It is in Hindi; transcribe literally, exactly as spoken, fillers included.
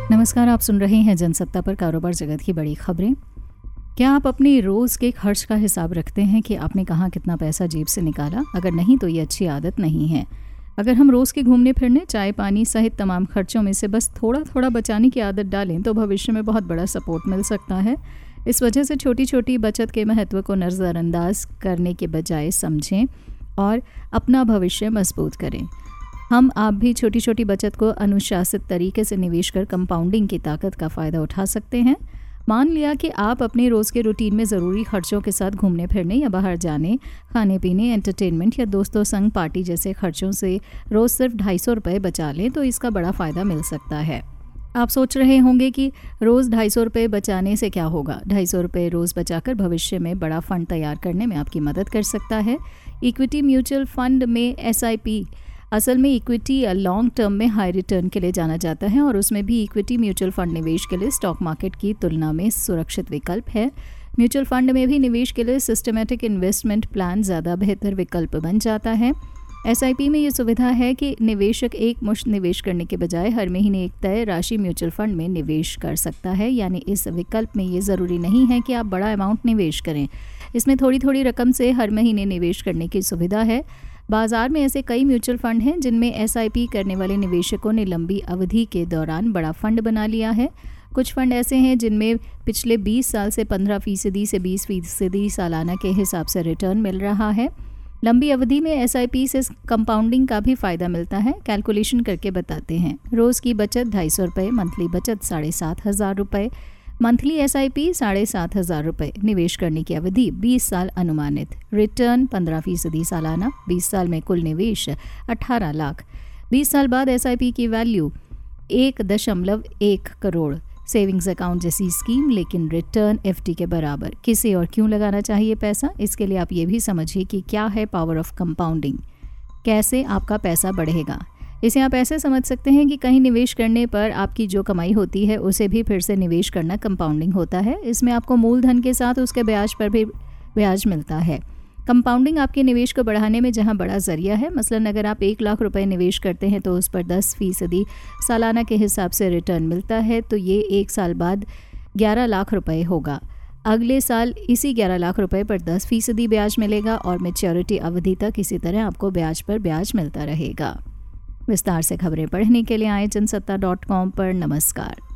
नमस्कार, आप सुन रहे हैं जनसत्ता पर कारोबार जगत की बड़ी खबरें। क्या आप अपनी रोज़ के खर्च का हिसाब रखते हैं कि आपने कहाँ कितना पैसा जेब से निकाला? अगर नहीं तो ये अच्छी आदत नहीं है। अगर हम रोज़ के घूमने फिरने, चाय पानी सहित तमाम खर्चों में से बस थोड़ा थोड़ा बचाने की आदत डालें तो भविष्य में बहुत बड़ा सपोर्ट मिल सकता है। इस वजह से छोटी छोटी बचत के महत्व को नज़रअंदाज करने के बजाय समझें और अपना भविष्य मजबूत करें। हम आप भी छोटी छोटी बचत को अनुशासित तरीके से निवेश कर कंपाउंडिंग की ताकत का फ़ायदा उठा सकते हैं। मान लिया कि आप अपने रोज़ के रूटीन में ज़रूरी खर्चों के साथ घूमने फिरने या बाहर जाने, खाने पीने, एंटरटेनमेंट या दोस्तों संग पार्टी जैसे खर्चों से रोज़ सिर्फ ढाई सौ रुपये बचा लें तो इसका बड़ा फ़ायदा मिल सकता है। आप सोच रहे होंगे कि रोज़ ढाई सौ रुपये बचाने से क्या होगा। ढाई सौ रुपये रोज़ बचाकर भविष्य में बड़ा फ़ंड तैयार करने में आपकी मदद कर सकता है। इक्विटी म्यूचुअल फ़ंड में एस आई पी असल में इक्विटी लॉन्ग टर्म में हाई रिटर्न के लिए जाना जाता है और उसमें भी इक्विटी म्यूचुअल फंड निवेश के लिए स्टॉक मार्केट की तुलना में सुरक्षित विकल्प है। म्यूचुअल फंड में भी निवेश के लिए सिस्टमैटिक इन्वेस्टमेंट प्लान ज़्यादा बेहतर विकल्प बन जाता है। एसआईपी में ये सुविधा है कि निवेशक एक मुश्त निवेश करने के बजाय हर महीने एक तय राशि म्यूचुअल फंड में निवेश कर सकता है। यानी इस विकल्प में ये ज़रूरी नहीं है कि आप बड़ा अमाउंट निवेश करें। इसमें थोड़ी थोड़ी रकम से हर महीने निवेश करने की सुविधा है। बाजार में ऐसे कई म्यूचुअल फंड हैं जिनमें एसआईपी करने वाले निवेशकों ने लंबी अवधि के दौरान बड़ा फंड बना लिया है। कुछ फंड ऐसे हैं जिनमें पिछले बीस साल से पंद्रह फीसदी से बीस फीसदी सालाना के हिसाब से रिटर्न मिल रहा है। लंबी अवधि में एसआईपी से कंपाउंडिंग का भी फ़ायदा मिलता है। कैलकुलेशन करके बताते हैं। रोज़ की बचत ढाई सौ रुपये, मंथली बचत साढ़े सात हज़ार रुपये, मंथली एसआईपी साढ़े सात हज़ार रुपये, निवेश करने की अवधि बीस साल अनुमानित, रिटर्न पंद्रह फीसदी सालाना, बीस साल में कुल निवेश अठारह लाख, बीस साल बाद एसआईपी की वैल्यू एक दशमलव एक करोड़। सेविंग्स अकाउंट जैसी स्कीम लेकिन रिटर्न एफडी के बराबर। किसे और क्यों लगाना चाहिए पैसा? इसके लिए आप ये भी समझिए कि क्या है पावर ऑफ कंपाउंडिंग, कैसे आपका पैसा बढ़ेगा। इसे आप ऐसे समझ सकते हैं कि कहीं निवेश करने पर आपकी जो कमाई होती है उसे भी फिर से निवेश करना कंपाउंडिंग होता है। इसमें आपको मूलधन के साथ उसके ब्याज पर भी ब्याज मिलता है। कंपाउंडिंग आपके निवेश को बढ़ाने में जहां बड़ा जरिया है। मसलन अगर आप एक लाख रुपए निवेश करते हैं तो उस पर दस फीसदी सालाना के हिसाब से रिटर्न मिलता है, तो ये एक साल बाद ग्यारह लाख रुपए होगा। अगले साल इसी ग्यारह लाख रुपए पर दस फीसदी ब्याज मिलेगा और मैच्योरिटी अवधि तक इसी तरह आपको ब्याज पर ब्याज मिलता रहेगा। विस्तार से खबरें पढ़ने के लिए आए जनसत्ता डॉट कॉम पर। नमस्कार।